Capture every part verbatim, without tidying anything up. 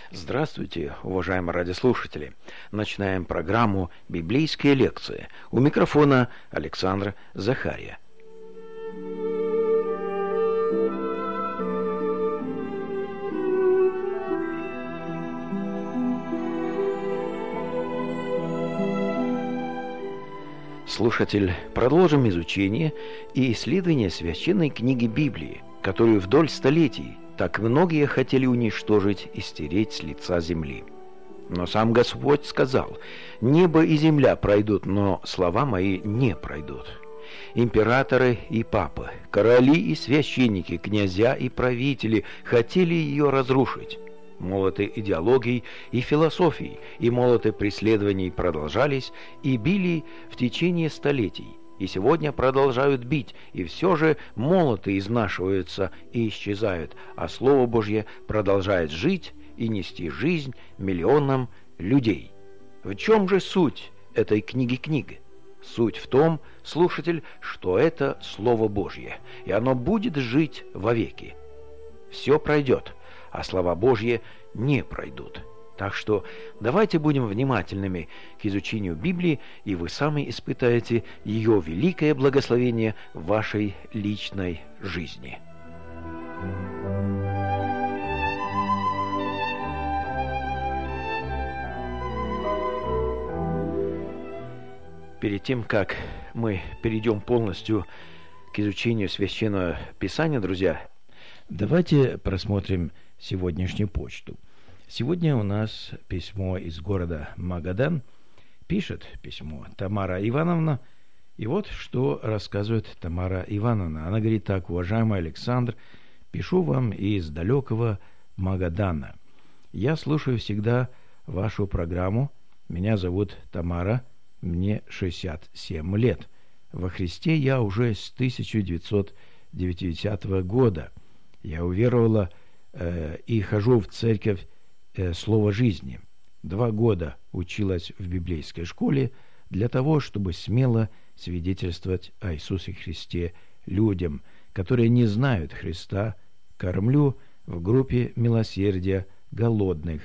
Здравствуйте, уважаемые радиослушатели. Начинаем программу «Библейские лекции». У микрофона Александр Захария. Слушатель, продолжим изучение и исследование священной книги Библии, которую вдоль столетий так многие хотели уничтожить и стереть с лица земли. Но сам Господь сказал: «Небо и земля пройдут, но слова мои не пройдут». Императоры и папы, короли и священники, князья и правители хотели ее разрушить. Молоты идеологий и философий и молоты преследований продолжались и били в течение столетий, и сегодня продолжают бить, и все же молоты изнашиваются и исчезают, а Слово Божье продолжает жить и нести жизнь миллионам людей. В чем же суть этой книги-книги? Суть в том, слушатель, что это Слово Божье, и оно будет жить вовеки. Все пройдет, а слова Божьи не пройдут. Так что давайте будем внимательными к изучению Библии, и вы сами испытаете ее великое благословение в вашей личной жизни. Перед тем, как мы перейдем полностью к изучению Священного Писания, друзья, давайте просмотрим сегодняшнюю почту. Сегодня у нас письмо из города Магадан. Пишет письмо Тамара Ивановна. И вот что рассказывает Тамара Ивановна. Она говорит так: уважаемый Александр, пишу вам из далекого Магадана. Я слушаю всегда вашу программу. Меня зовут Тамара, мне шестьдесят семь лет. Во Христе я уже с тысяча девятьсот девятидесятого года. Я уверовала э, и хожу в церковь э, Слово жизни. Два года училась в библейской школе для того, чтобы смело свидетельствовать о Иисусе Христе людям, которые не знают Христа. Кормлю в группе милосердия голодных.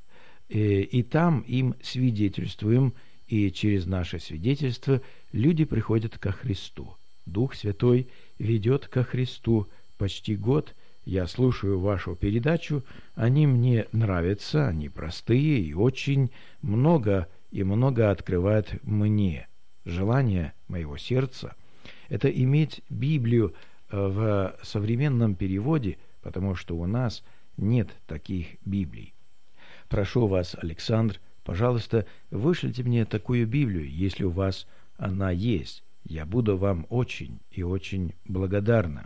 И, и там им свидетельствуем, и через наше свидетельство люди приходят ко Христу. Дух Святой ведет ко Христу. Почти год я слушаю вашу передачу, они мне нравятся, они простые и очень много и много открывают мне. Желание моего сердца – это иметь Библию в современном переводе, потому что у нас нет таких Библий. Прошу вас, Александр, пожалуйста, вышлите мне такую Библию, если у вас она есть. Я буду вам очень и очень благодарна.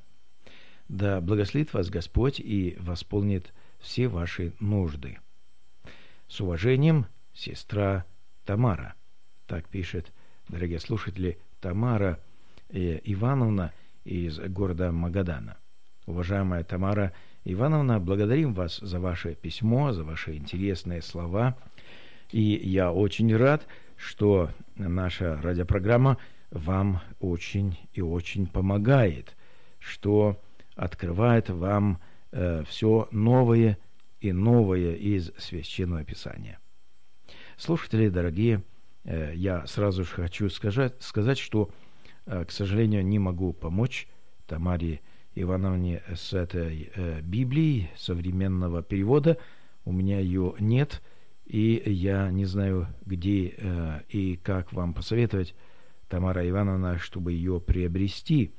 Да благословит вас Господь и восполнит все ваши нужды. С уважением, сестра Тамара. Так пишет, дорогие слушатели, Тамара Ивановна из города Магадана. Уважаемая Тамара Ивановна, благодарим вас за ваше письмо, за ваши интересные слова. И я очень рад, что наша радиопрограмма вам очень и очень помогает, что открывает вам э, все новое и новое из Священного Писания. Слушатели дорогие, э, я сразу же хочу сказать, сказать, что, э, к сожалению, не могу помочь Тамаре Ивановне с этой э, Библией современного перевода. У меня ее нет, и я не знаю, где э, и как вам посоветовать, Тамара Ивановна, чтобы ее приобрести.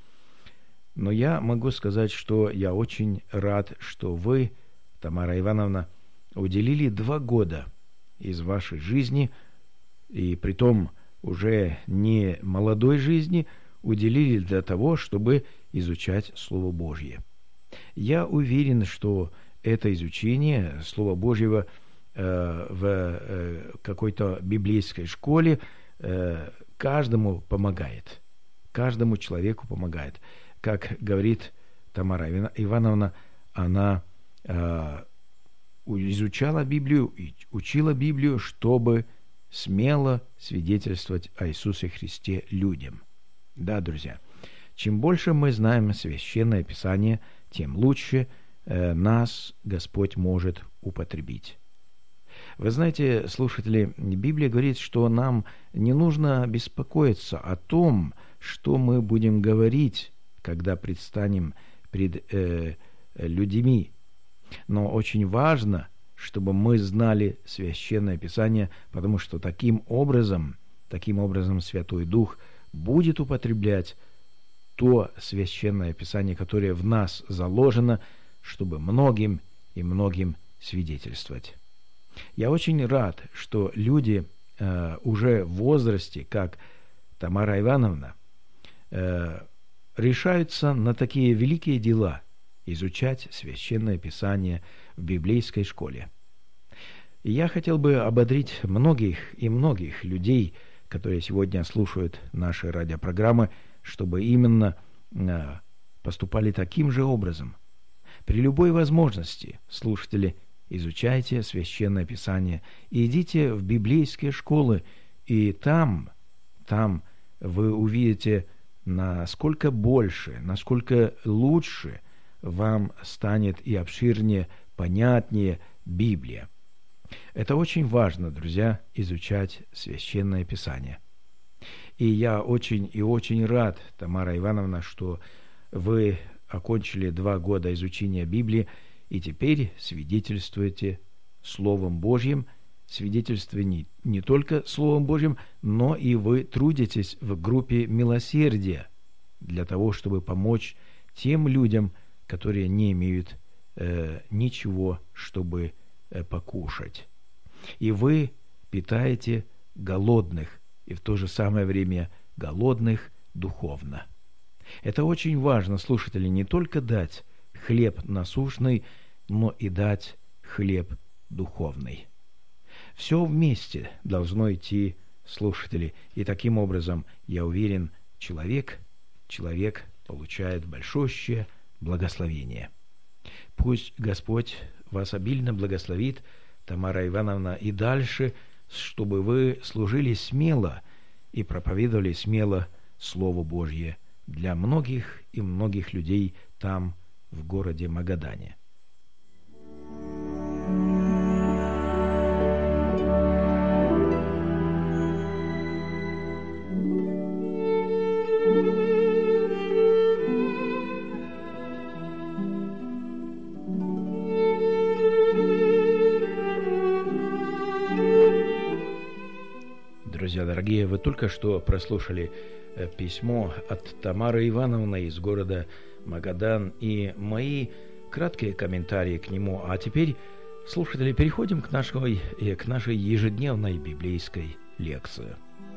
Но я могу сказать, что я очень рад, что вы, Тамара Ивановна, уделили два года из вашей жизни, и притом уже не молодой жизни, уделили для того, чтобы изучать Слово Божье. Я уверен, что это изучение Слова Божьего э, в э, какой-то библейской школе э, каждому помогает, каждому человеку помогает. Как говорит Тамара Ивановна, она э, изучала Библию и учила Библию, чтобы смело свидетельствовать о Иисусе Христе людям. Да, друзья, чем больше мы знаем Священное Писание, тем лучше э, нас Господь может употребить. Вы знаете, слушатели, Библия говорит, что нам не нужно беспокоиться о том, что мы будем говорить, когда предстанем пред э, людьми. Но очень важно, чтобы мы знали Священное Писание, потому что таким образом, таким образом Святой Дух будет употреблять то Священное Писание, которое в нас заложено, чтобы многим и многим свидетельствовать. Я очень рад, что люди э, уже в возрасте, как Тамара Ивановна, э, решаются на такие великие дела, изучать Священное Писание в библейской школе. И я хотел бы ободрить многих и многих людей, которые сегодня слушают наши радиопрограммы, чтобы именно э, поступали таким же образом. При любой возможности, слушатели, изучайте Священное Писание и идите в библейские школы, и там, там вы увидите, насколько больше, насколько лучше вам станет и обширнее, понятнее Библия. Это очень важно, друзья, изучать Священное Писание. И я очень и очень рад, Тамара Ивановна, что вы окончили два года изучения Библии, и теперь свидетельствуете Словом Божьим, свидетельствуете не, не только Словом Божьим, но и вы трудитесь в группе милосердия для того, чтобы помочь тем людям, которые не имеют э, ничего, чтобы э, покушать. И вы питаете голодных, и в то же самое время голодных духовно. Это очень важно, слушатели, не только дать хлеб насущный, но и дать хлеб духовный. Все вместе должно идти, слушатели, и таким образом, я уверен, человек, человек получает большущее благословение. Пусть Господь вас обильно благословит, Тамара Ивановна, и дальше, чтобы вы служили смело и проповедовали смело Слово Божье для многих и многих людей там, в городе Магадане. Друзья дорогие, вы только что прослушали письмо от Тамары Ивановны из города Магадан и мои краткие комментарии к нему. А теперь, слушатели, переходим к нашей, к нашей ежедневной библейской лекции.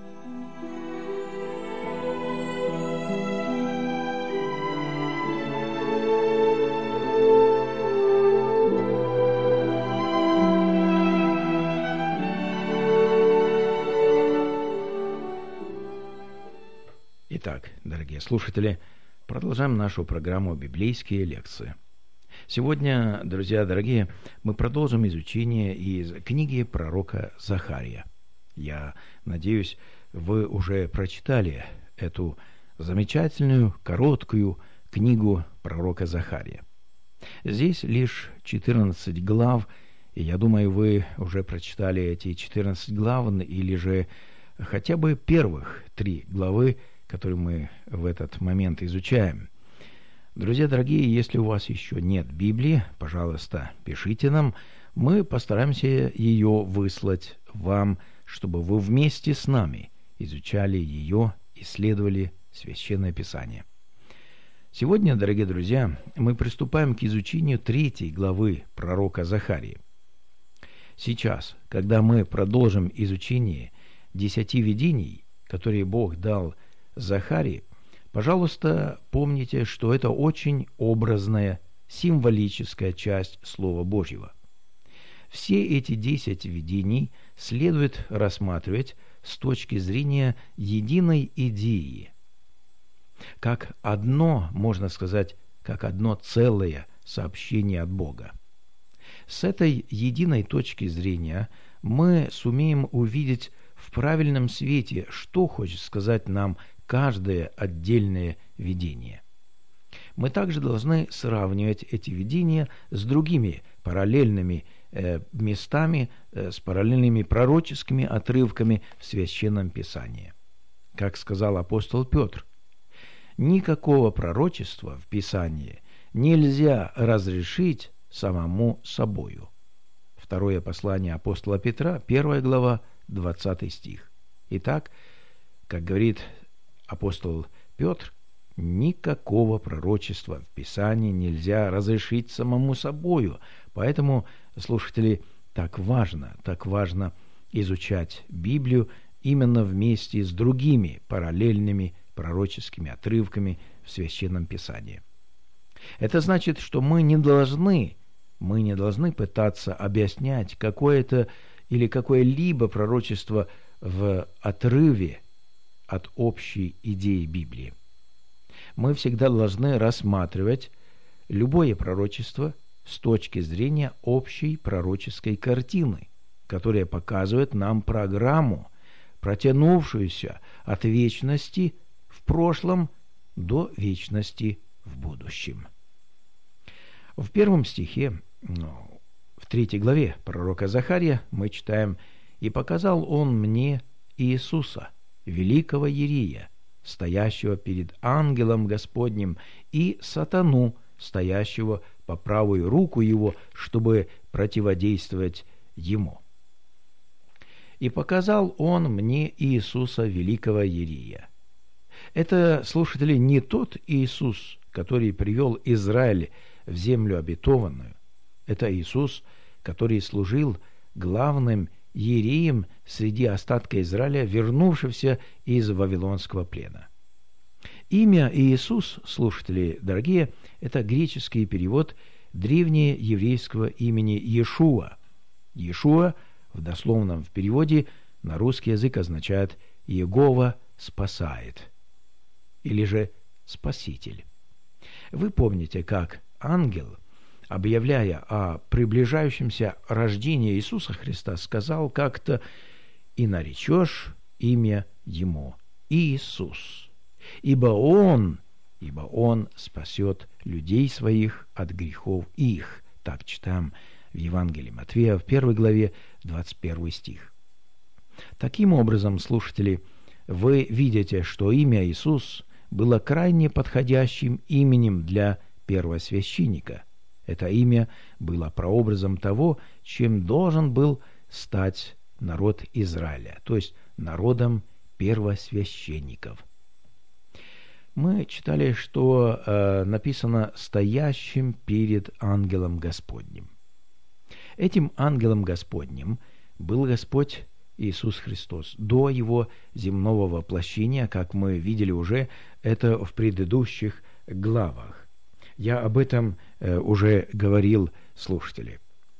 Итак, дорогие слушатели, продолжаем нашу программу «Библейские лекции». Сегодня, друзья дорогие, мы продолжим изучение из книги пророка Захария. Я надеюсь, вы уже прочитали эту замечательную, короткую книгу пророка Захария. Здесь лишь четырнадцать глав, и я думаю, вы уже прочитали эти четырнадцать глав, или же хотя бы первых три главы, который мы в этот момент изучаем. Друзья дорогие, если у вас еще нет Библии, пожалуйста, пишите нам. Мы постараемся ее выслать вам, чтобы вы вместе с нами изучали ее, исследовали Священное Писание. Сегодня, дорогие друзья, мы приступаем к изучению третьей главы пророка Захарии. Сейчас, когда мы продолжим изучение десяти видений, которые Бог дал Захарии, пожалуйста, помните, что это очень образная, символическая часть Слова Божьего. Все эти десять видений следует рассматривать с точки зрения единой идеи, как одно, можно сказать, как одно целое сообщение от Бога. С этой единой точки зрения мы сумеем увидеть в правильном свете, что хочет сказать нам каждое отдельное видение. Мы также должны сравнивать эти видения с другими параллельными э, местами э, с параллельными пророческими отрывками в Священном Писании. Как сказал апостол Петр, никакого пророчества в Писании нельзя разрешить самому собою. Второе послание апостола Петра, первая глава, двадцатый стих. Итак, как говорит апостол Петр, никакого пророчества в Писании нельзя разрешить самому собою. Поэтому, слушатели, так важно, так важно изучать Библию именно вместе с другими параллельными пророческими отрывками в Священном Писании. Это значит, что мы не должны, мы не должны пытаться объяснять какое-то или какое-либо пророчество в отрыве от общей идеи Библии. Мы всегда должны рассматривать любое пророчество с точки зрения общей пророческой картины, которая показывает нам программу, протянувшуюся от вечности в прошлом до вечности в будущем. В первом стихе, ну, в третьей главе пророка Захария мы читаем: «И показал он мне Иисуса, великого Иерия, стоящего перед ангелом Господним, и сатану, стоящего по правую руку его, чтобы противодействовать ему. И показал он мне Иисуса, великого Иерия». Это, слушатели, не тот Иисус, который привел Израиль в землю обетованную. Это Иисус, который служил главным иереем среди остатка Израиля, вернувшегося из вавилонского плена. Имя Иисус, слушатели дорогие, это греческий перевод древнееврейского имени Иешуа. Иешуа в дословном переводе на русский язык означает «Иегова спасает» или же «Спаситель». Вы помните, как ангел, объявляя о приближающемся рождении Иисуса Христа, сказал как-то: «И наречешь имя Ему Иисус, ибо Он, ибо Он спасет людей своих от грехов их». Так читаем в Евангелии Матфея в первой главе, двадцать первый стих. Таким образом, слушатели, вы видите, что имя Иисус было крайне подходящим именем для первосвященника. Это имя было прообразом того, чем должен был стать народ Израиля, то есть народом первосвященников. Мы читали, что э, написано «стоящим перед ангелом Господним». Этим ангелом Господним был Господь Иисус Христос до Его земного воплощения, как мы видели уже это в предыдущих главах. Я об этом э, уже говорил, слушатели.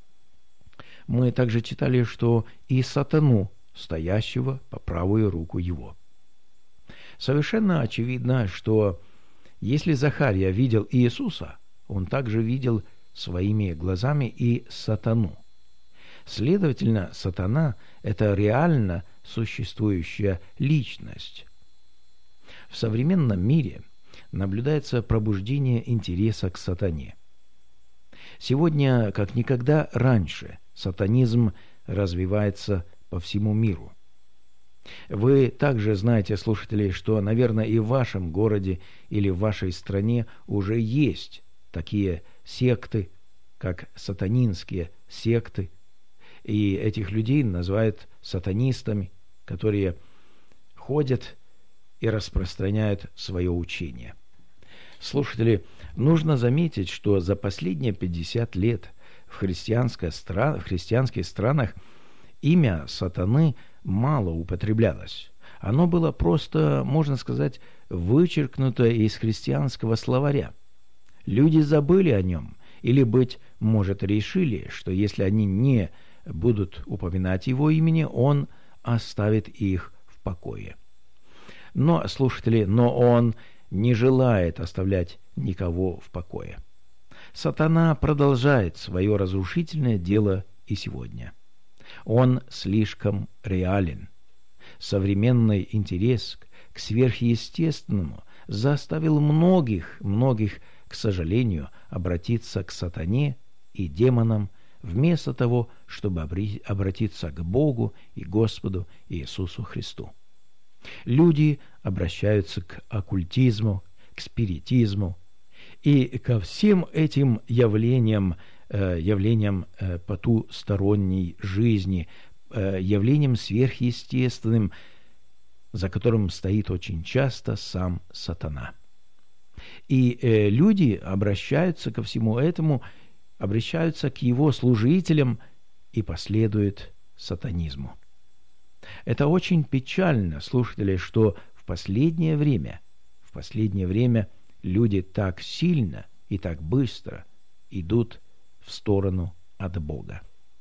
Мы также читали, что и сатану, стоящего по правую руку Его. Совершенно очевидно, что если Захария видел Иисуса, он также видел своими глазами и сатану. Следовательно, сатана – это реально существующая личность. В современном мире наблюдается пробуждение интереса к сатане. Сегодня, как никогда раньше, сатанизм развивается по всему миру. Вы также знаете, слушатели, что, наверное, и в вашем городе или в вашей стране уже есть такие секты, как сатанинские секты, и этих людей называют сатанистами, которые ходят и распространяют свое учение. Слушатели, нужно заметить, что за последние пятьдесят лет в, христианской стран, в христианских странах имя сатаны мало употреблялось. Оно было просто, можно сказать, вычеркнуто из христианского словаря. Люди забыли о нем, или, быть может, решили, что если они не будут упоминать его имени, он оставит их в покое. Но, слушатели, но он не желает оставлять никого в покое. Сатана продолжает свое разрушительное дело и сегодня. Он слишком реален. Современный интерес к сверхъестественному заставил многих, многих, к сожалению, обратиться к сатане и демонам вместо того, чтобы обратиться к Богу и Господу Иисусу Христу. Люди обращаются к оккультизму, к спиритизму и ко всем этим явлениям, явлениям потусторонней жизни, явлениям сверхъестественным, за которым стоит очень часто сам сатана. И э, люди обращаются ко всему этому, обращаются к его служителям и последуют сатанизму. Это очень печально, слушатели, что в последнее время, в последнее время люди так сильно и так быстро идут в сторону от Бога.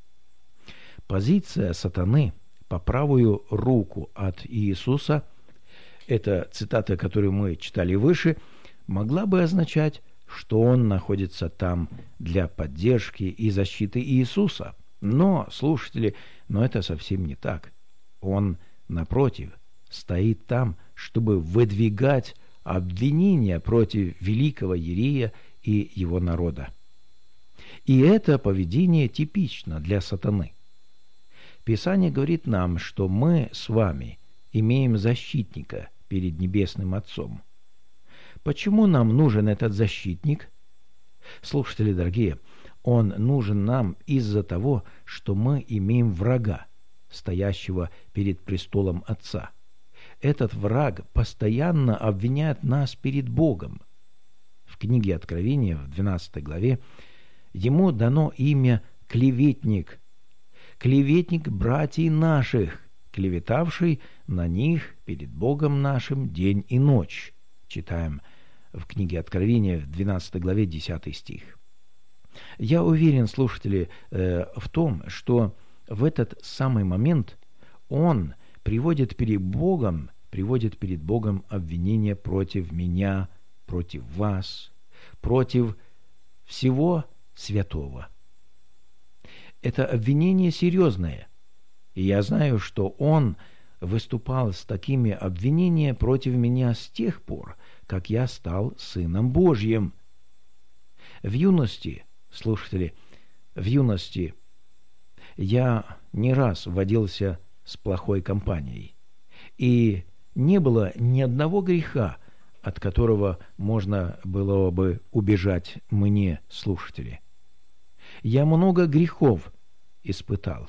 Позиция сатаны по правую руку от Иисуса, это цитата, которую мы читали выше, могла бы означать, что он находится там для поддержки и защиты Иисуса. Но, слушатели, но это совсем не так. Он, напротив, стоит там, чтобы выдвигать обвинения против великого Иерея и его народа. И это поведение типично для сатаны. Писание говорит нам, что мы с вами имеем защитника перед Небесным Отцом. Почему нам нужен этот защитник? Слушатели дорогие, он нужен нам из-за того, что мы имеем врага, стоящего перед престолом Отца. Этот враг постоянно обвиняет нас перед Богом. В книге Откровения, в двенадцатой главе, ему дано имя «клеветник», клеветник братьев наших, клеветавший на них перед Богом нашим день и ночь. Читаем в книге Откровения, в двенадцатой главе, десятый стих. Я уверен, слушатели, э, в том, что в этот самый момент он приводит перед Богом, приводит перед Богом обвинение против меня, против вас, против всего святого. Это обвинение серьезное, и я знаю, что он выступал с такими обвинениями против меня с тех пор, как я стал Сыном Божьим. В юности, слушатели, в юности я не раз водился с плохой компанией, и не было ни одного греха, от которого можно было бы убежать мне, слушатели. Я много грехов испытал.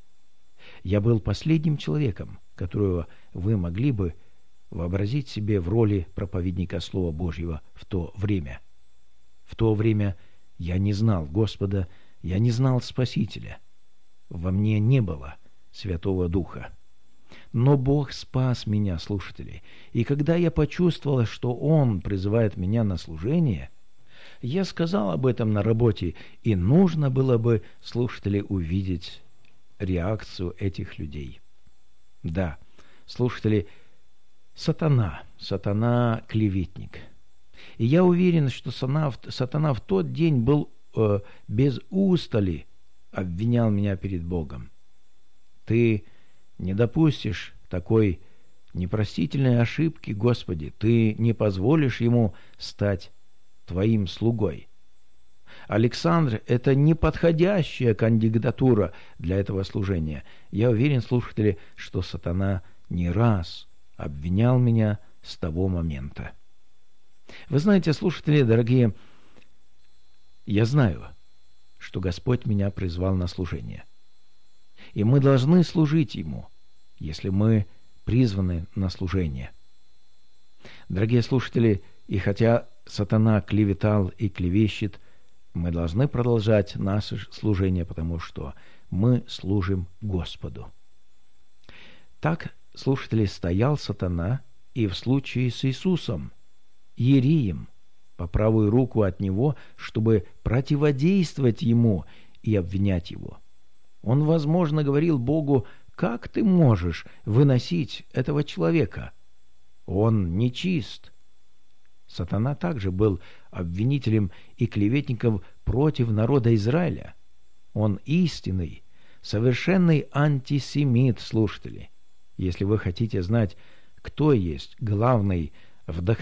Я был последним человеком, которого вы могли бы вообразить себе в роли проповедника Слова Божьего в то время. В то время я не знал Господа, я не знал Спасителя. Во мне не было Святого Духа. Но Бог спас меня, слушатели, и когда я почувствовал, что Он призывает меня на служение, я сказал об этом на работе, и нужно было бы, слушатели, увидеть реакцию этих людей. Да, слушатели, сатана, сатана клеветник. И я уверен, что сатана, сатана в тот день был э, без устали, обвинял меня перед Богом. Ты не допустишь такой непростительной ошибки, Господи, ты не позволишь ему стать твоим слугой. Александр – это неподходящая кандидатура для этого служения. Я уверен, слушатели, что сатана не раз обвинял меня с того момента. Вы знаете, слушатели, дорогие, я знаю, что Господь меня призвал на служение. И мы должны служить Ему, если мы призваны на служение. Дорогие слушатели, и хотя сатана клеветал и клевещет, мы должны продолжать наше служение, потому что мы служим Господу. Так, слушатели, стоял сатана и в случае с Иисусом, Иереем, по правую руку от Него, чтобы противодействовать Ему и обвинять Его. Он, возможно, говорил Богу: «Как ты можешь выносить этого человека? Он нечист». Сатана также был обвинителем и клеветником против народа Израиля. Он истинный, совершенный антисемит, слушатели. Если вы хотите знать, кто есть главный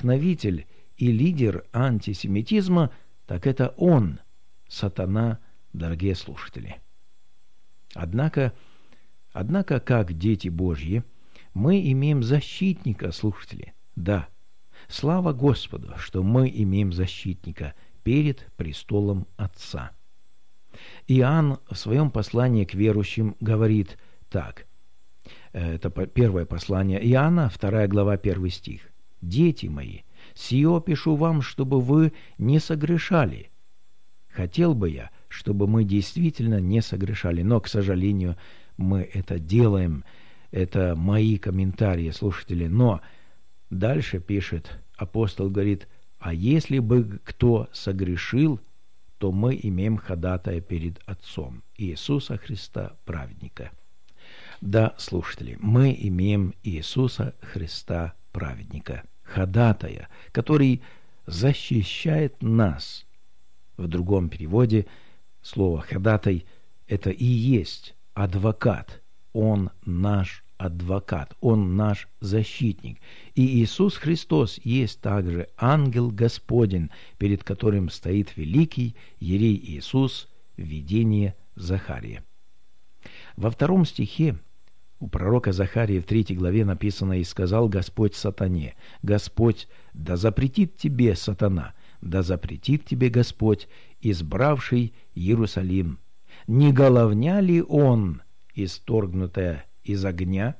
вдохновитель и лидер антисемитизма, так это он, сатана дорогие слушатели. Однако, однако, как дети Божьи, мы имеем защитника, слушатели. Да, слава Господу, что мы имеем защитника перед престолом Отца. Иоанн в своем послании к верующим говорит так. Это первое послание Иоанна, вторая глава, первый стих. «Дети мои, сие пишу вам, чтобы вы не согрешали». Хотел бы я, чтобы мы действительно не согрешали, но, к сожалению, мы это делаем. Это мои комментарии, слушатели. Но дальше пишет апостол, говорит, «А если бы кто согрешил, то мы имеем ходатая перед Отцом, Иисуса Христа, праведника». Да, слушатели, мы имеем Иисуса Христа, праведника, ходатая, который защищает нас. В другом переводе слово «ходатай» – это и есть адвокат. Он наш адвокат, Он наш защитник. И Иисус Христос есть также ангел Господень, перед которым стоит великий Иерей Иисус в видении Захария. Во втором стихе у пророка Захарии в третьей главе написано: «И сказал Господь сатане: Господь, да запретит тебе, сатана, да запретит тебе Господь, избравший Иерусалим. Не головня ли он, исторгнутая из огня?»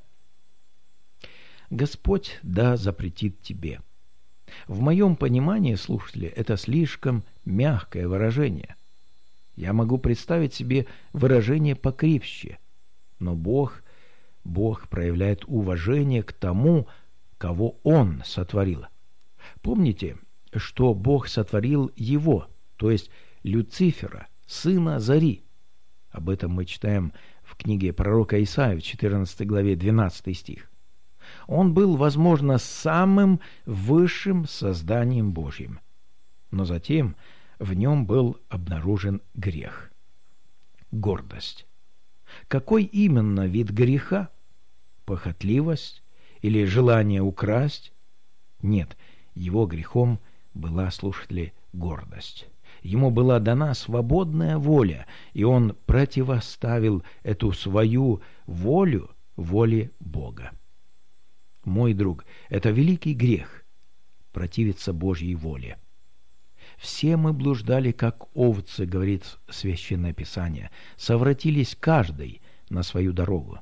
Господь да запретит тебе. В моем понимании, слушатели, это слишком мягкое выражение. Я могу представить себе выражение покрепче, но Бог, Бог проявляет уважение к тому, кого Он сотворил. Помните, что Бог сотворил его, то есть Люцифера, сына зари. Об этом мы читаем в книге пророка Исаии в четырнадцатой главе, двенадцатый стих. Он был, возможно, самым высшим созданием Божьим, но затем в нем был обнаружен грех, гордость. Какой именно вид греха? Похотливость или желание украсть? Нет, его грехом была, слушатели, гордость. Ему была дана свободная воля, и он противоставил эту свою волю воле Бога. Мой друг, это великий грех – противиться Божьей воле. «Все мы блуждали, как овцы, — говорит Священное Писание, — совратились каждый на свою дорогу».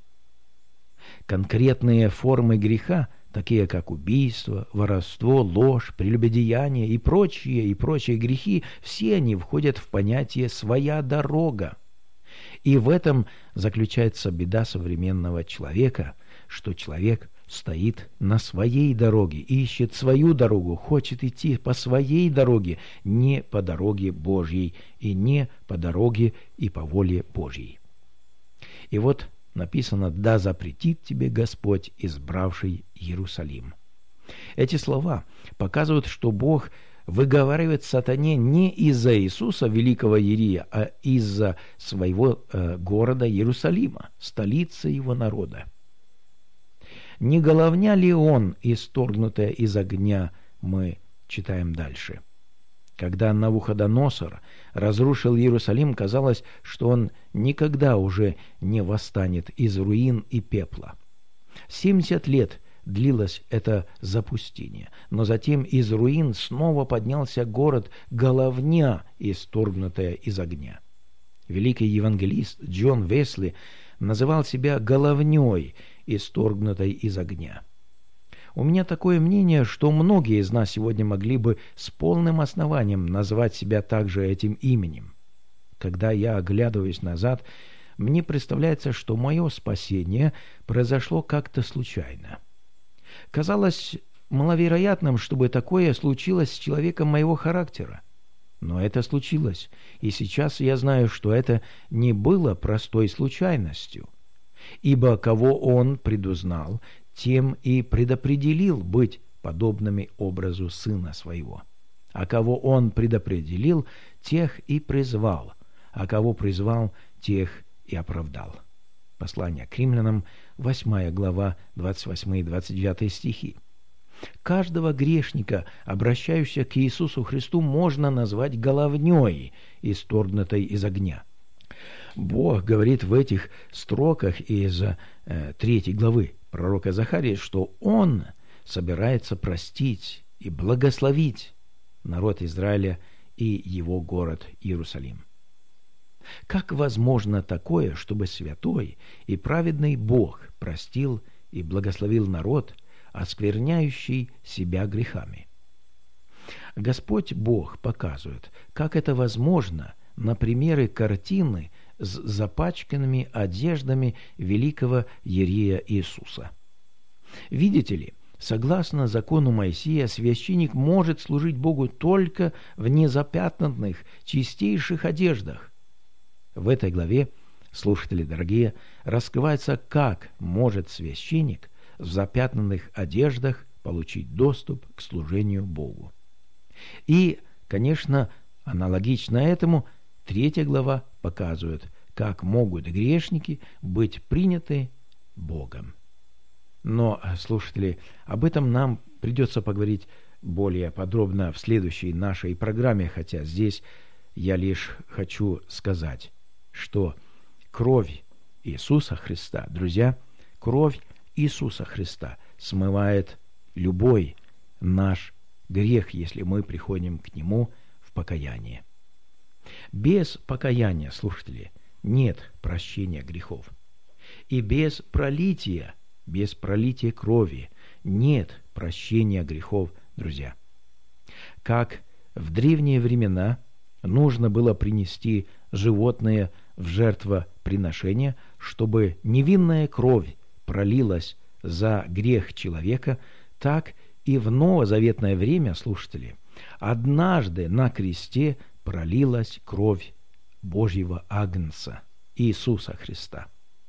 Конкретные формы греха, такие как убийство, воровство, ложь, прелюбодеяние и прочие, и прочие грехи, все они входят в понятие «своя дорога». И в этом заключается беда современного человека, что человек стоит на своей дороге, ищет свою дорогу, хочет идти по своей дороге, не по дороге Божьей и не по дороге и по воле Божьей. И вот написано: «Да запретит тебе Господь, избравший Иерусалим». Эти слова показывают, что Бог выговаривает сатане не из-за Иисуса, великого Иерия, а из-за своего э, города Иерусалима, столицы его народа. «Не головня ли он, исторгнутая из огня?» мы читаем дальше. Когда Навуходоносор разрушил Иерусалим, казалось, что он никогда уже не восстанет из руин и пепла. Семьдесят лет длилось это запустение, но затем из руин снова поднялся город головня, исторгнутая из огня. Великий евангелист Джон Весли называл себя головней, исторгнутой из огня. У меня такое мнение, что многие из нас сегодня могли бы с полным основанием назвать себя также этим именем. Когда я оглядываюсь назад, мне представляется, что мое спасение произошло как-то случайно. Казалось маловероятным, чтобы такое случилось с человеком моего характера. Но это случилось, и сейчас я знаю, что это не было простой случайностью. Ибо кого Он предузнал, тем и предопределил быть подобными образу Сына Своего. А кого Он предопределил, тех и призвал, а кого призвал, тех и оправдал. Послание к Римлянам, восьмая глава, двадцать восьмой и двадцать девятый стихи. Каждого грешника, обращающегося к Иисусу Христу, можно назвать головней, исторгнутой из огня. Бог говорит в этих строках из э, третьей главы пророка Захарии, что Он собирается простить и благословить народ Израиля и его город Иерусалим. Как возможно такое, чтобы святой и праведный Бог простил и благословил народ, оскверняющий себя грехами? Господь Бог показывает, как это возможно на примере картины с запачканными одеждами великого Иерея Иисуса. Видите ли, согласно закону Моисея, священник может служить Богу только в незапятнанных, чистейших одеждах. В этой главе, слушатели дорогие, раскрывается, как может священник в запятнанных одеждах получить доступ к служению Богу. И, конечно, аналогично этому, третья глава показывает, как могут грешники быть приняты Богом. Но, слушатели, об этом нам придется поговорить более подробно в следующей нашей программе, хотя здесь я лишь хочу сказать, что кровь Иисуса Христа, друзья, кровь Иисуса Христа смывает любой наш грех, если мы приходим к Нему в покаяние. Без покаяния, слушатели, нет прощения грехов. И без пролития, без пролития крови нет прощения грехов, друзья. Как в древние времена нужно было принести животное в жертвоприношение, чтобы невинная кровь пролилась за грех человека, так и в новозаветное время, слушатели, однажды на кресте пролилась кровь Божьего Агнца, Иисуса Христа.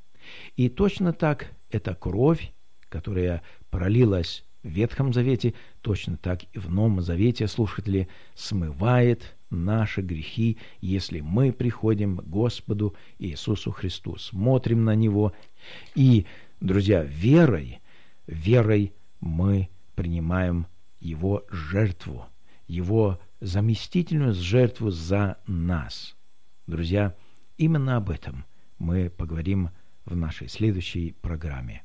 И точно так эта кровь, которая пролилась в Ветхом Завете, точно так и в Новом Завете, слушатели, смывает наши грехи, если мы приходим к Господу Иисусу Христу, смотрим на Него и, друзья, верой, верой мы принимаем Его жертву, Его заместительную жертву за нас. Друзья, именно об этом мы поговорим в нашей следующей программе.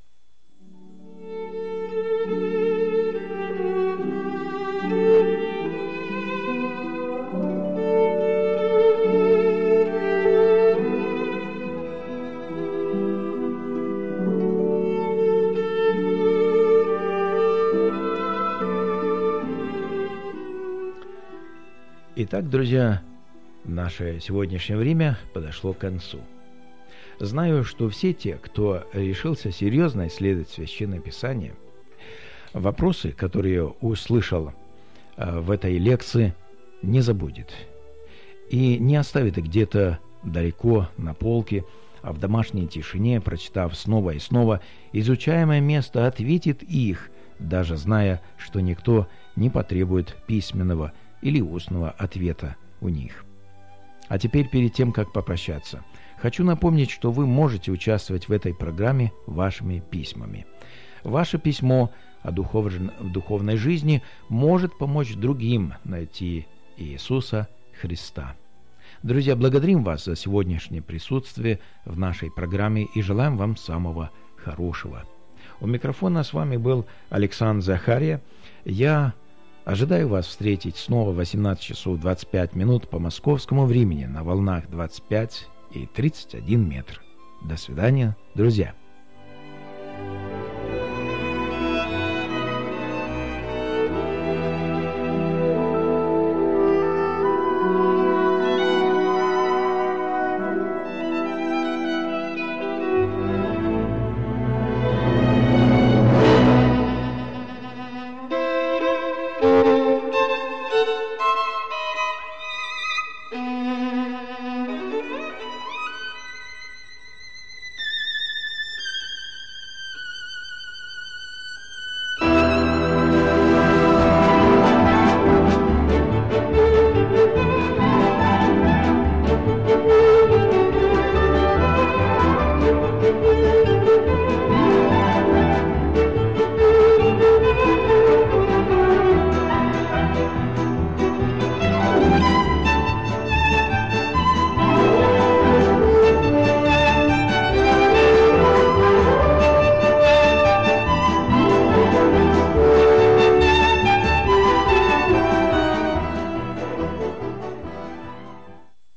Итак, друзья, наше сегодняшнее время подошло к концу. Знаю, что все те, кто решился серьезно исследовать Священное Писание, вопросы, которые услышал в этой лекции, не забудет. И не оставит их где-то далеко на полке, а в домашней тишине, прочитав снова и снова, изучаемое место ответит их, даже зная, что никто не потребует письменного или устного ответа у них. А теперь, перед тем, как попрощаться, хочу напомнить, что вы можете участвовать в этой программе вашими письмами. Ваше письмо о духовной, духовной жизни может помочь другим найти Иисуса Христа. Друзья, благодарим вас за сегодняшнее присутствие в нашей программе и желаем вам самого хорошего. У микрофона с вами был Александр Захария. Я ожидаю вас встретить снова в восемнадцать часов двадцать пять минут по московскому времени на волнах двадцать пять и тридцать один метр. До свидания, друзья.